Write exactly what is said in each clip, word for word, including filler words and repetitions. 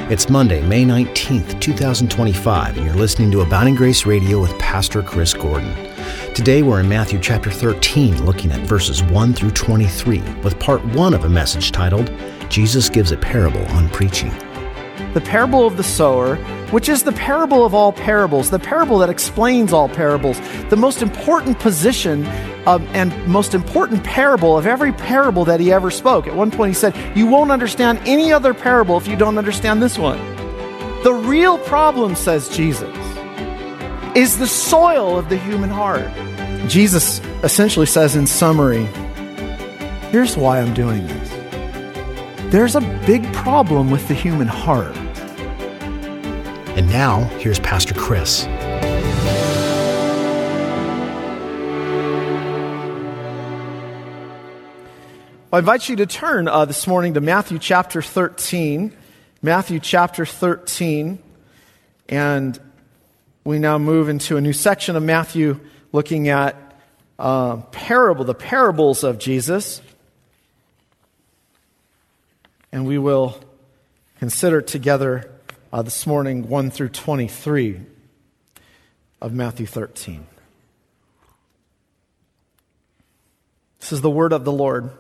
It's Monday, May nineteenth, twenty twenty-five, and you're listening to Abounding Grace Radio with Pastor Chris Gordon. Today we're in Matthew chapter thirteen, looking at verses one through twenty-three, with part one of a message titled, Jesus Gives a Parable on Preaching. The parable of the sower, which is the parable of all parables, the parable that explains all parables, the most important position um, and most important parable of every parable that he ever spoke. At one point he said, you won't understand any other parable if you don't understand this one. The real problem, says Jesus, is the soil of the human heart. Jesus essentially says in summary, here's why I'm doing this. There's a big problem with the human heart. And now, here's Pastor Chris. I invite you to turn uh, this morning to Matthew chapter thirteen. Matthew chapter thirteen. And we now move into a new section of Matthew looking at uh, parable, the parables of Jesus. And we will consider together uh, this morning one through twenty-three of Matthew thirteen. This is the word of the Lord.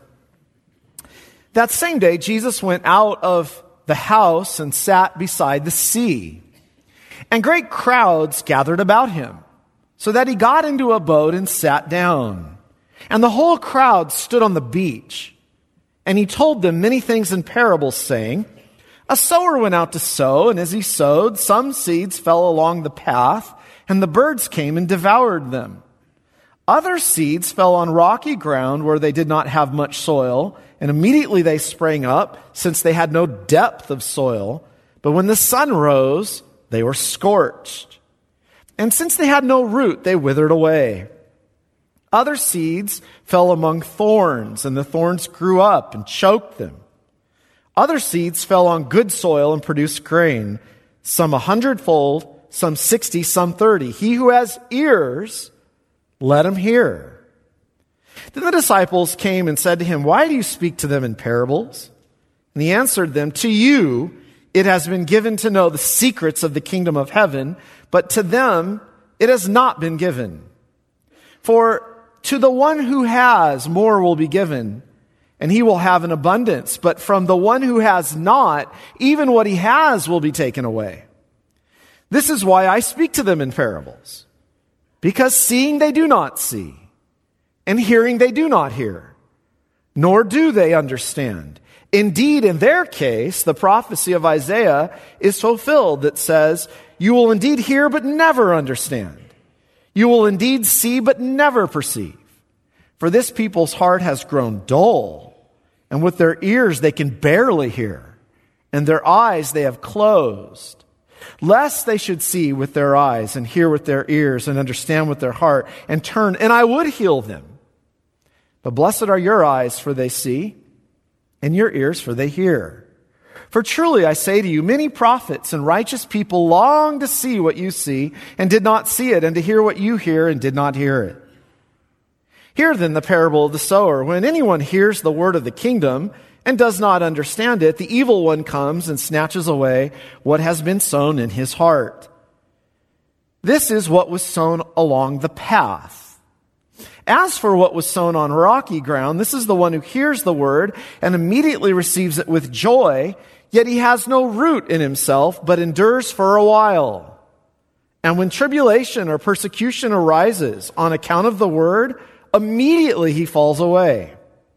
That same day, Jesus went out of the house and sat beside the sea. And great crowds gathered about him, so that he got into a boat and sat down. And the whole crowd stood on the beach. And he told them many things in parables, saying, a sower went out to sow, and as he sowed, some seeds fell along the path, and the birds came and devoured them. Other seeds fell on rocky ground where they did not have much soil, and immediately they sprang up, since they had no depth of soil. But when the sun rose, they were scorched. And since they had no root, they withered away. Other seeds fell among thorns, and the thorns grew up and choked them. Other seeds fell on good soil and produced grain, some a hundredfold, some sixty, some thirty. He who has ears, let him hear. Then the disciples came and said to him, why do you speak to them in parables? And he answered them, to you it has been given to know the secrets of the kingdom of heaven, but to them it has not been given. For to the one who has, more will be given, and he will have an abundance. But from the one who has not, even what he has will be taken away. This is why I speak to them in parables. Because seeing they do not see, and hearing they do not hear, nor do they understand. Indeed, in their case, the prophecy of Isaiah is fulfilled that says, you will indeed hear but never understand. You will indeed see but never perceive. For this people's heart has grown dull, and with their ears they can barely hear, and their eyes they have closed, lest they should see with their eyes and hear with their ears and understand with their heart and turn, and I would heal them. But blessed are your eyes, for they see, and your ears, for they hear. For truly I say to you, many prophets and righteous people long to see what you see and did not see it, and to hear what you hear and did not hear it. Hear then the parable of the sower. When anyone hears the word of the kingdom and does not understand it, the evil one comes and snatches away what has been sown in his heart. This is what was sown along the path. As for what was sown on rocky ground, this is the one who hears the word and immediately receives it with joy, yet he has no root in himself, but endures for a while. And when tribulation or persecution arises on account of the word, immediately he falls away.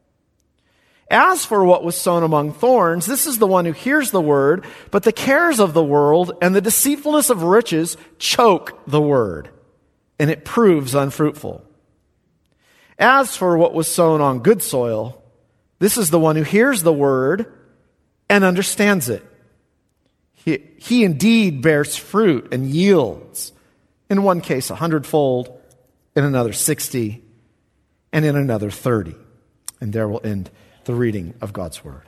As for what was sown among thorns, this is the one who hears the word, but the cares of the world and the deceitfulness of riches choke the word, and it proves unfruitful. As for what was sown on good soil, this is the one who hears the word and understands it. He, he indeed bears fruit and yields, in one case a hundredfold, in another sixty, and in another thirty. And there will end the reading of God's word.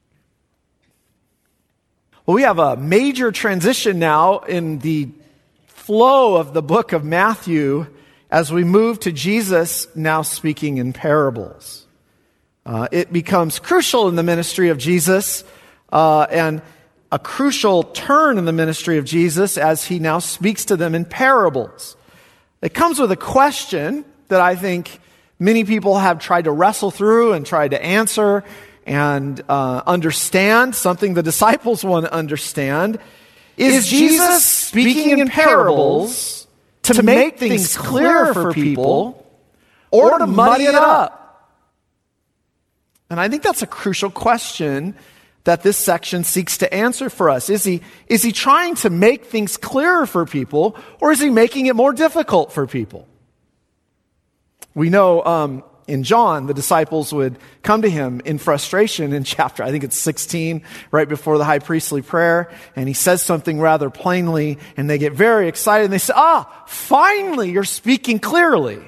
Well, we have a major transition now in the flow of the book of Matthew as we move to Jesus now speaking in parables. Uh, it becomes crucial in the ministry of Jesus, uh, and a crucial turn in the ministry of Jesus as he now speaks to them in parables. It comes with a question that I think many people have tried to wrestle through and tried to answer and uh, understand, something the disciples want to understand. Is, is Jesus speaking in parables to, to make things clear for people or to muddy it up? And I think that's a crucial question that this section seeks to answer for us. Is he, is he trying to make things clearer for people, or is he making it more difficult for people? We know um, in John, the disciples would come to him in frustration in chapter, I think it's sixteen, right before the high priestly prayer, and he says something rather plainly, and they get very excited, and they say, ah, finally, you're speaking clearly.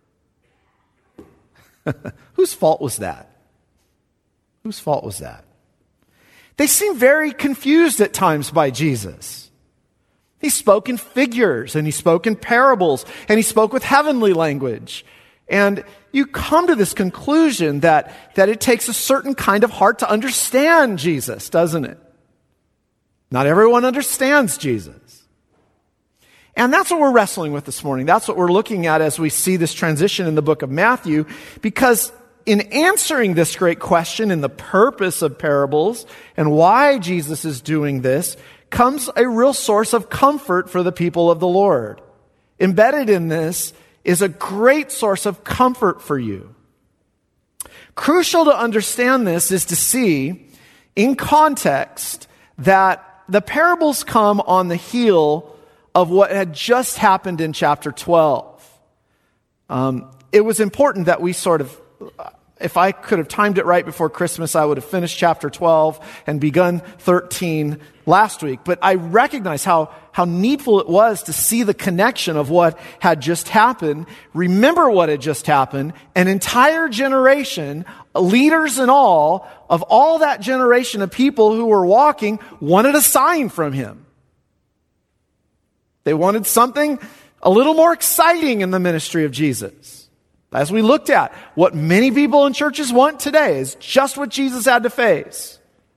Whose fault was that? Whose fault was that? They seem very confused at times by Jesus. He spoke in figures, and he spoke in parables, and he spoke with heavenly language. And you come to this conclusion that, that it takes a certain kind of heart to understand Jesus, doesn't it? Not everyone understands Jesus. And that's what we're wrestling with this morning. That's what we're looking at as we see this transition in the book of Matthew, because in answering this great question in the purpose of parables and why Jesus is doing this comes a real source of comfort for the people of the Lord. Embedded in this is a great source of comfort for you. Crucial to understand this is to see in context that the parables come on the heel of what had just happened in chapter twelve. Um, it was important that we sort of, if I could have timed it right before Christmas, I would have finished chapter twelve and begun thirteen last week. But I recognize how, how needful it was to see the connection of what had just happened. Remember what had just happened. An entire generation, leaders and all, of all that generation of people who were walking wanted a sign from him. They wanted something a little more exciting in the ministry of Jesus. As we looked at, what many people in churches want today is just what Jesus had to face.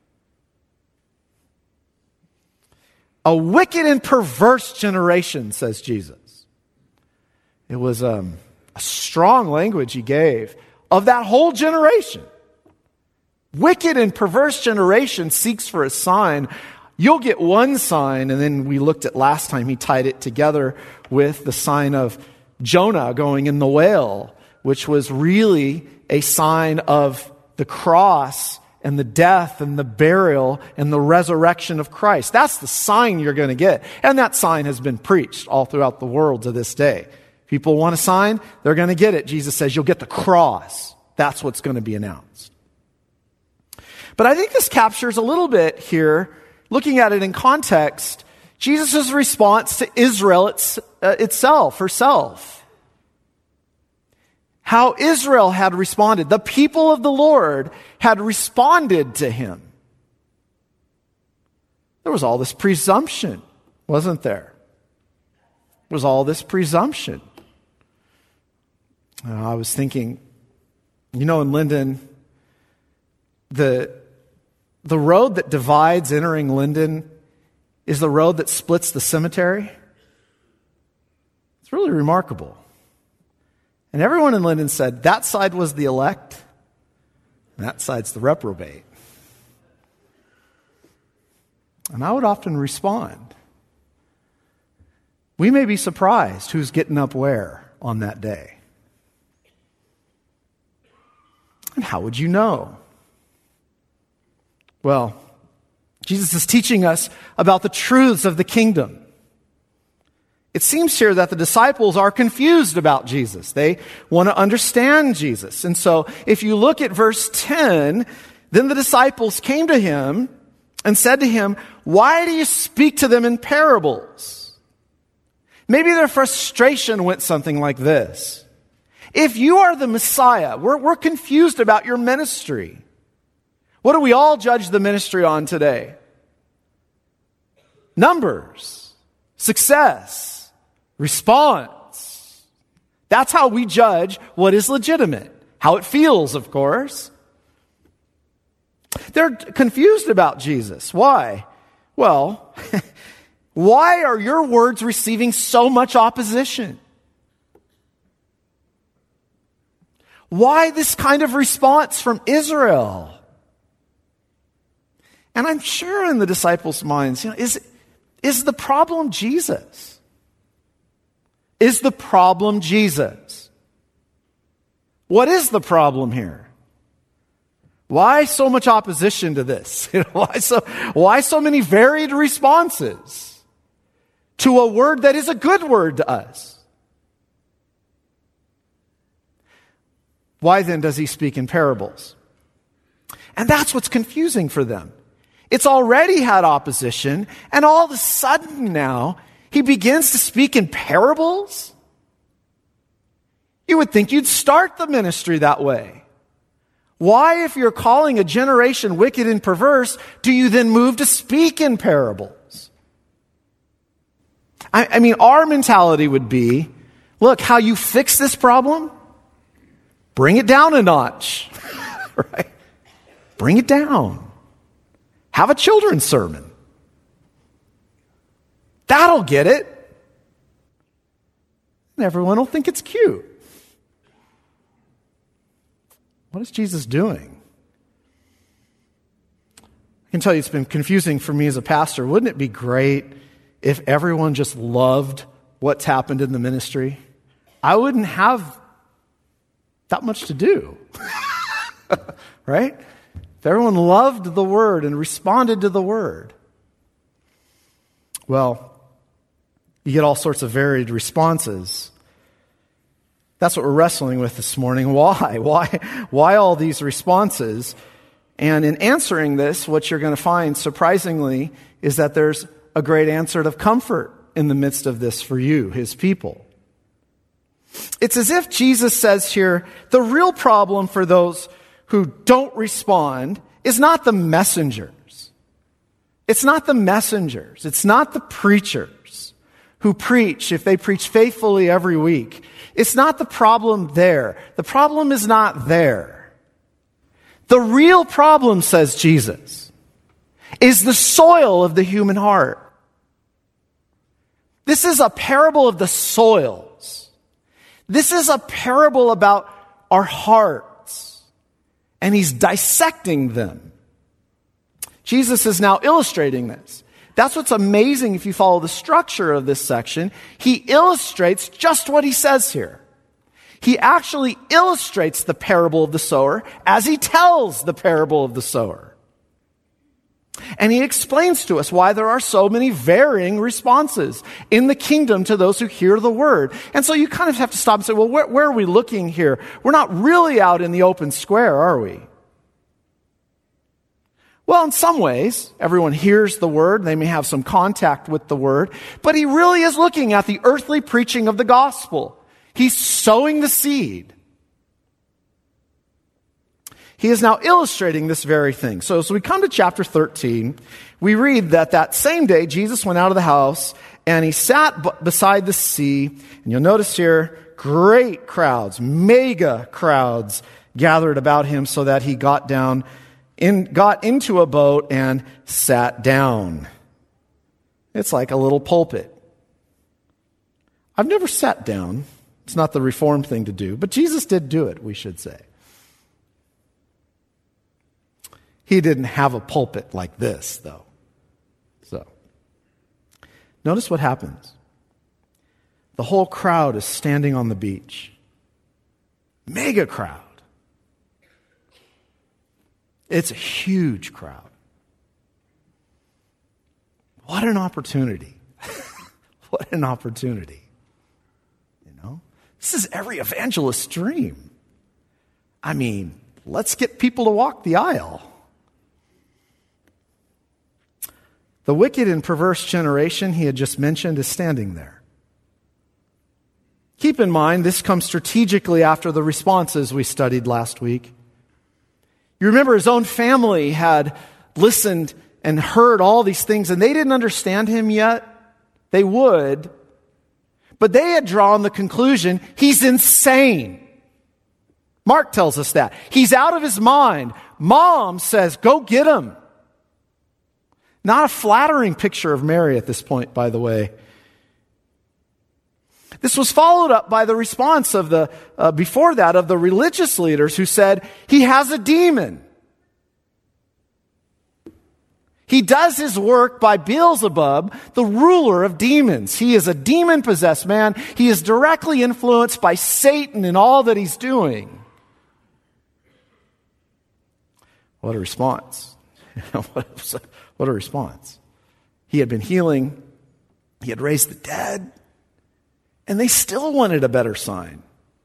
A wicked and perverse generation, says Jesus. It was um, a strong language he gave of that whole generation. Wicked and perverse generation seeks for a sign. You'll get one sign, and then we looked at last time, he tied it together with the sign of Jonah going in the whale, which was really a sign of the cross and the death and the burial and the resurrection of Christ. That's the sign you're going to get. And that sign has been preached all throughout the world to this day. People want a sign, they're going to get it. Jesus says, you'll get the cross. That's what's going to be announced. But I think this captures a little bit here, looking at it in context, Jesus' response to Israel it's, uh, itself, herself. How Israel had responded. The people of the Lord had responded to him. There was all this presumption, wasn't there? There was all this presumption. Uh, I was thinking, you know, in Linden, the, the road that divides entering Linden is the road that splits the cemetery. It's really remarkable. And everyone in Linden said, that side was the elect, and that side's the reprobate. And I would often respond, we may be surprised who's getting up where on that day. And how would you know? Well, Jesus is teaching us about the truths of the kingdom. It seems here that the disciples are confused about Jesus. They want to understand Jesus. And so if you look at verse ten, then the disciples came to him and said to him, why do you speak to them in parables? Maybe their frustration went something like this. If you are the Messiah, we're, we're confused about your ministry. What do we all judge the ministry on today? Numbers, success, response. That's how we judge what is legitimate. How it feels, of course. They're confused about Jesus. Why? Well, why are your words receiving so much opposition? Why this kind of response from Israel? And I'm sure in the disciples' minds, you know, is, is the problem Jesus? Is the problem Jesus? What is the problem here? Why so much opposition to this? You know, why so, why so many varied responses to a word that is a good word to us? Why then does he speak in parables? And that's what's confusing for them. It's already had opposition, and all of a sudden now, he begins to speak in parables? You would think you'd start the ministry that way. Why, if you're calling a generation wicked and perverse, do you then move to speak in parables? I, I mean, our mentality would be, look, how you fix this problem? Bring it down a notch, right? Bring it down. Have a children's sermon. That'll get it. And everyone will think it's cute. What is Jesus doing? I can tell you it's been confusing for me as a pastor. Wouldn't it be great if everyone just loved what's happened in the ministry? I wouldn't have that much to do. Right? If everyone loved the word and responded to the word. Well, you get all sorts of varied responses. That's what we're wrestling with this morning. Why? Why, why all these responses? And in answering this, what you're going to find, surprisingly, is that there's a great answer of comfort in the midst of this for you, his people. It's as if Jesus says here, the real problem for those who don't respond is not the messengers. It's not the messengers. It's not the preachers who preach, if they preach faithfully every week. It's not the problem there. The problem is not there. The real problem, says Jesus, is the soil of the human heart. This is a parable of the soils. This is a parable about our hearts, and he's dissecting them. Jesus is now illustrating this. That's what's amazing if you follow the structure of this section. He illustrates just what he says here. He actually illustrates the parable of the sower as he tells the parable of the sower. And he explains to us why there are so many varying responses in the kingdom to those who hear the word. And so you kind of have to stop and say, well, where, where are we looking here? We're not really out in the open square, are we? Well, in some ways, everyone hears the word. They may have some contact with the word. But he really is looking at the earthly preaching of the gospel. He's sowing the seed. He is now illustrating this very thing. So as we come to chapter thirteen, we read that that same day, Jesus went out of the house and he sat b- beside the sea. And you'll notice here, great crowds, mega crowds gathered about him so that he got down, in, got into a boat and sat down. It's like a little pulpit. I've never sat down. It's not the Reformed thing to do, but Jesus did do it, we should say. He didn't have a pulpit like this, though. So, notice what happens. The whole crowd is standing on the beach. Mega crowd. It's a huge crowd. What an opportunity. What an opportunity. You know? This is every evangelist's dream. I mean, let's get people to walk the aisle. The wicked and perverse generation he had just mentioned is standing there. Keep in mind, this comes strategically after the responses we studied last week. You remember his own family had listened and heard all these things, and they didn't understand him yet. They would. But they had drawn the conclusion, he's insane. Mark tells us that. He's out of his mind. Mom says, go get him. Not a flattering picture of Mary at this point, by the way. This was followed up by the response of the, uh, before that, of the religious leaders who said, he has a demon. He does his work by Beelzebub, the ruler of demons. He is a demon-possessed man. He is directly influenced by Satan in all that he's doing. What a response. What a response. He had been healing. He had raised the dead. And they still wanted a better sign.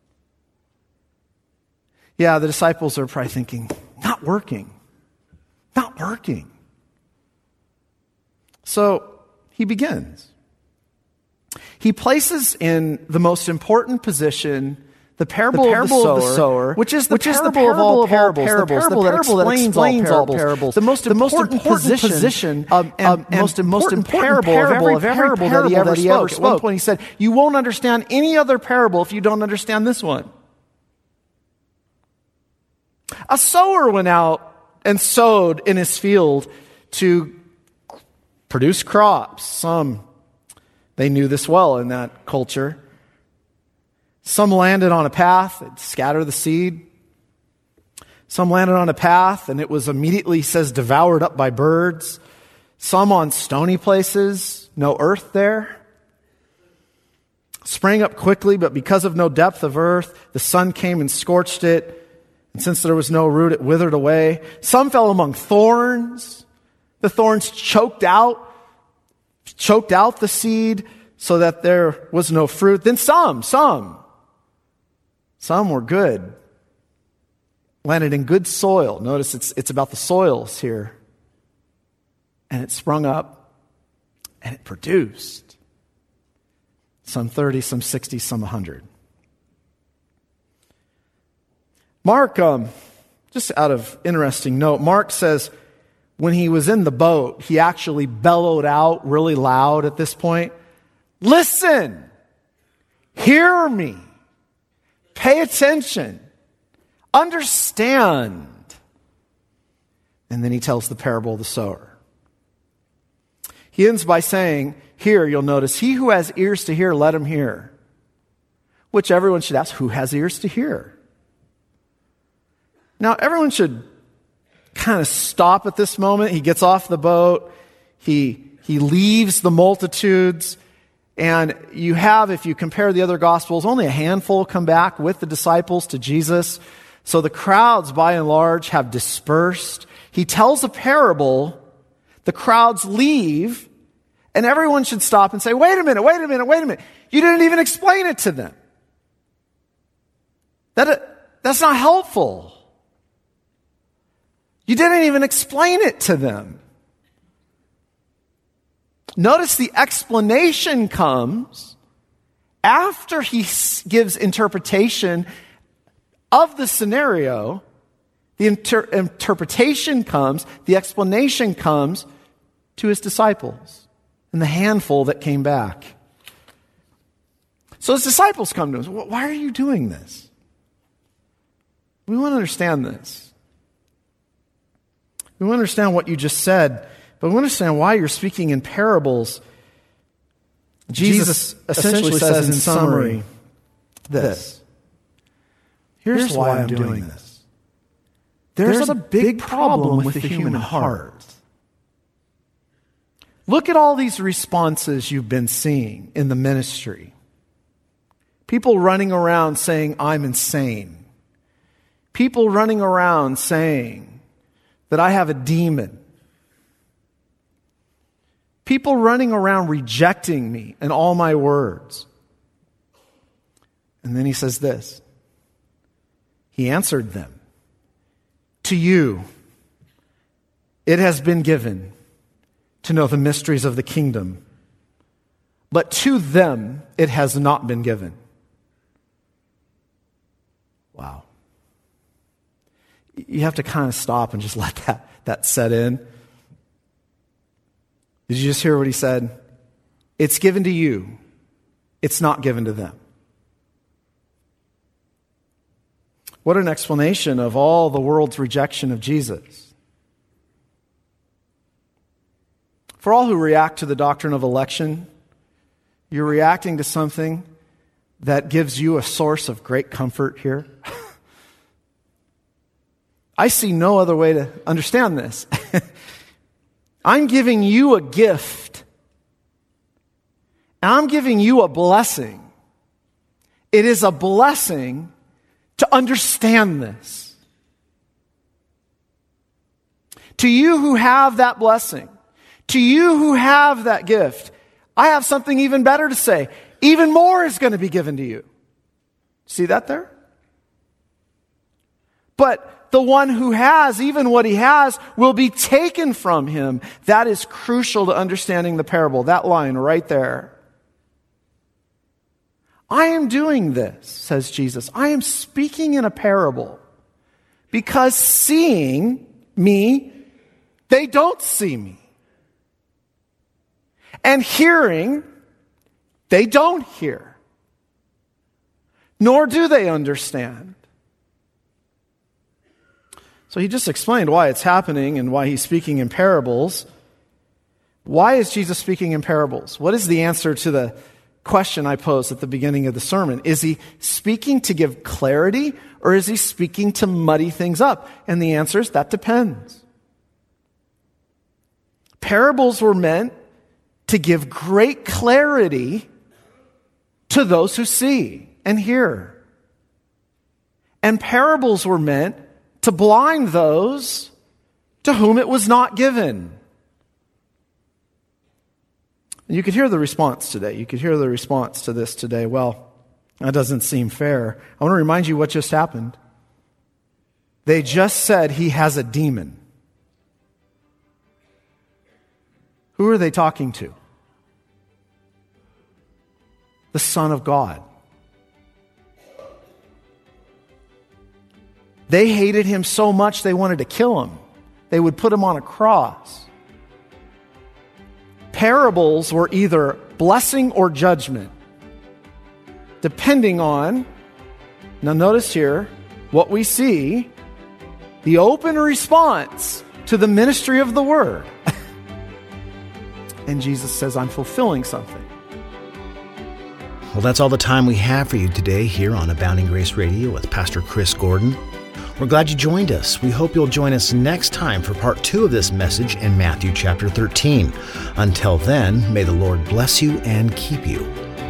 Yeah, the disciples are probably thinking, not working. Not working. So he begins. He places in the most important position the parable, the parable of, the of the sower, which is the, which parable, is the parable of all parables, parables, the parable, the parable that explains, that explains all, parables. all parables. The most, the most important, important position, position um, and, um, and most, most important parable, parable of every parable, parable that he ever that he spoke. spoke. At one point he said, you won't understand any other parable if you don't understand this one. A sower went out and sowed in his field to produce crops. Some, they knew this well in that culture. Some landed on a path, it scattered the seed. Some landed on a path and it was immediately, says, devoured up by birds. Some on stony places, no earth there. Sprang up quickly, but because of no depth of earth, the sun came and scorched it. And since there was no root, it withered away. Some fell among thorns. The thorns choked out, choked out the seed so that there was no fruit. Then some, some, some were good. Landed in good soil. Notice it's, it's about the soils here. And it sprung up and it produced. Some thirty, some sixty, some one hundred. Mark, um, just out of interesting note, Mark says when he was in the boat, he actually bellowed out really loud at this point. Listen, hear me, pay attention, understand. And then he tells the parable of the sower. He ends by saying, here you'll notice, he who has ears to hear, let him hear. Which everyone should ask, who has ears to hear? Now, everyone should kind of stop at this moment. He gets off the boat. He, he leaves the multitudes. And you have, if you compare the other Gospels, only a handful come back with the disciples to Jesus. So the crowds, by and large, have dispersed. He tells a parable. The crowds leave. And everyone should stop and say, wait a minute, wait a minute, wait a minute. You didn't even explain it to them. That, that's not helpful. You didn't even explain it to them. Notice the explanation comes after he gives interpretation of the scenario. The inter- interpretation comes, the explanation comes to his disciples and the handful that came back. So his disciples come to him. Why are you doing this? We want to understand this. We want to understand what you just said, but we want to understand why you're speaking in parables. Jesus, Jesus essentially, essentially says in summary this. Here's, Here's why I'm doing this. this. There's, There's a big problem with the human heart. Look at all these responses you've been seeing in the ministry. People running around saying, I'm insane. People running around saying that I have a demon. People running around rejecting me and all my words. And then he says this. He answered them. To you, it has been given to know the mysteries of the kingdom, but to them it has not been given. Wow. You have to kind of stop and just let that, that set in. Did you just hear what he said? It's given to you. It's not given to them. What an explanation of all the world's rejection of Jesus. For all who react to the doctrine of election, you're reacting to something that gives you a source of great comfort here. I see no other way to understand this. I'm giving you a gift. And I'm giving you a blessing. It is a blessing to understand this. To you who have that blessing, to you who have that gift, I have something even better to say. Even more is going to be given to you. See that there? But the one who has, even what he has, will be taken from him. That is crucial to understanding the parable. That line right there. I am doing this, says Jesus. I am speaking in a parable because seeing me, they don't see me. And hearing, they don't hear. Nor do they understand. So he just explained why it's happening and why he's speaking in parables. Why is Jesus speaking in parables? What is the answer to the question I posed at the beginning of the sermon? Is he speaking to give clarity, or is he speaking to muddy things up? And the answer is that depends. Parables were meant to give great clarity to those who see and hear. And parables were meant to blind those to whom it was not given. You could hear the response today. You could hear the response to this today. Well, that doesn't seem fair. I want to remind you what just happened. They just said he has a demon. Who are they talking to? The Son of God. They hated him so much they wanted to kill him. They would put him on a cross. Parables were either blessing or judgment, depending on, now notice here, what we see, the open response to the ministry of the word. And Jesus says, I'm fulfilling something. Well, that's all the time we have for you today here on Abounding Grace Radio with Pastor Chris Gordon. We're glad you joined us. We hope you'll join us next time for part two of this message in Matthew chapter thirteen. Until then, may the Lord bless you and keep you.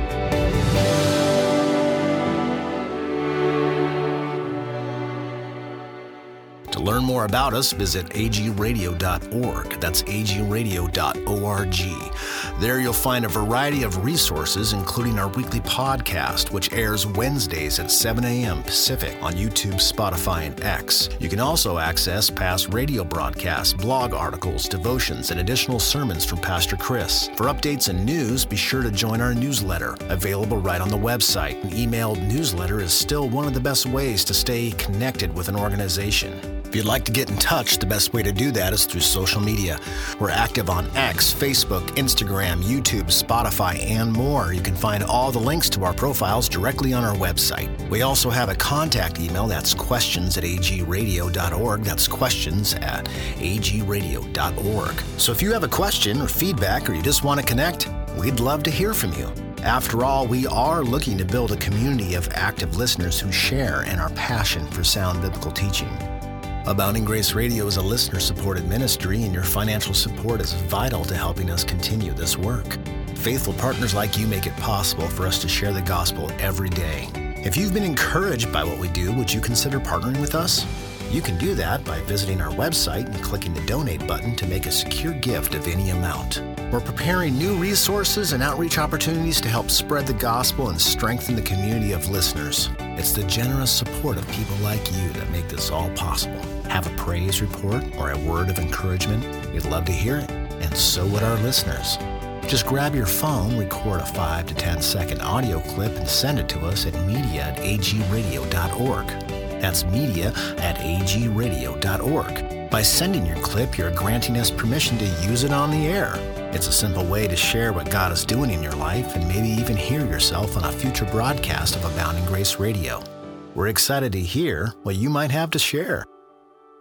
To learn more about us, visit a g radio dot org. That's a g radio dot org. There you'll find a variety of resources, including our weekly podcast, which airs Wednesdays at seven a.m. Pacific on YouTube, Spotify, and X. You can also access past radio broadcasts, blog articles, devotions, and additional sermons from Pastor Chris. For updates and news, be sure to join our newsletter, available right on the website. An emailed newsletter is still one of the best ways to stay connected with an organization. If you'd like to get in touch, the best way to do that is through social media. We're active on X, Facebook, Instagram, YouTube, Spotify, and more. You can find all the links to our profiles directly on our website. We also have a contact email. That's questions at a g radio dot org. That's questions at a g radio dot org. So if you have a question or feedback, or you just want to connect, we'd love to hear from you. After all, we are looking to build a community of active listeners who share in our passion for sound biblical teaching. Abounding Grace Radio is a listener-supported ministry, and your financial support is vital to helping us continue this work. Faithful partners like you make it possible for us to share the gospel every day. If you've been encouraged by what we do, would you consider partnering with us? You can do that by visiting our website and clicking the donate button to make a secure gift of any amount. We're preparing new resources and outreach opportunities to help spread the gospel and strengthen the community of listeners. It's the generous support of people like you that make this all possible. Have a praise report or a word of encouragement? We'd love to hear it, and so would our listeners. Just grab your phone, record a five to ten second audio clip, and send it to us at media at a g radio dot org. That's media at a g radio dot org. By sending your clip, you're granting us permission to use it on the air. It's a simple way to share what God is doing in your life and maybe even hear yourself on a future broadcast of Abounding Grace Radio. We're excited to hear what you might have to share.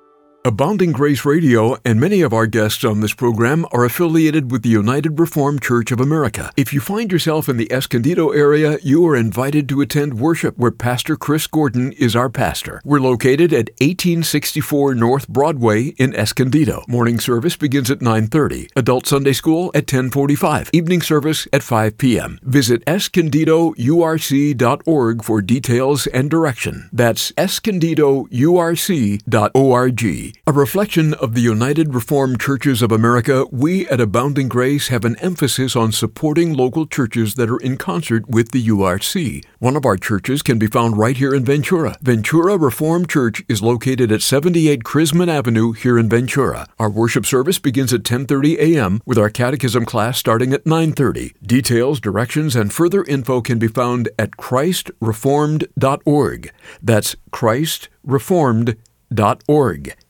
Abounding Grace Radio and many of our guests on this program are affiliated with the United Reformed Church of America. If you find yourself in the Escondido area, you are invited to attend worship where Pastor Chris Gordon is our pastor. We're located at eighteen sixty-four North Broadway in Escondido. Morning service begins at nine thirty. Adult Sunday School at ten forty-five. Evening service at five p.m. Visit escondido u r c dot org for details and direction. That's escondido u r c dot org. A reflection of the United Reformed Churches of America, we at Abounding Grace have an emphasis on supporting local churches that are in concert with the U R C. One of our churches can be found right here in Ventura. Ventura Reformed Church is located at seventy-eight Crisman Avenue here in Ventura. Our worship service begins at ten thirty a.m. with our catechism class starting at nine thirty. Details, directions, and further info can be found at christ reformed dot org. That's christ reformed dot org.